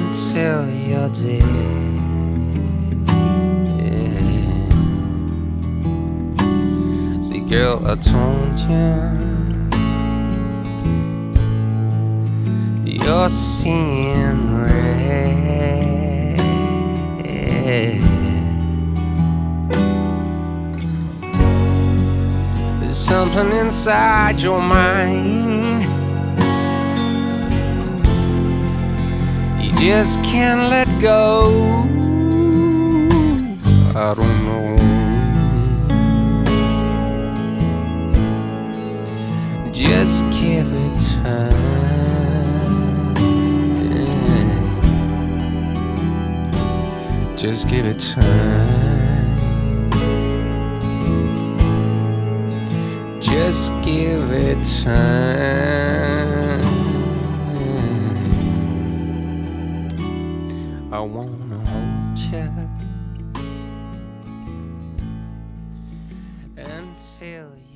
until you're dead. Yeah. See, girl, I told you're seeing red. There's something inside your mind you just can't let go. I don't know. Just give it time. Just give it time. Just give it time. I wanna hold you until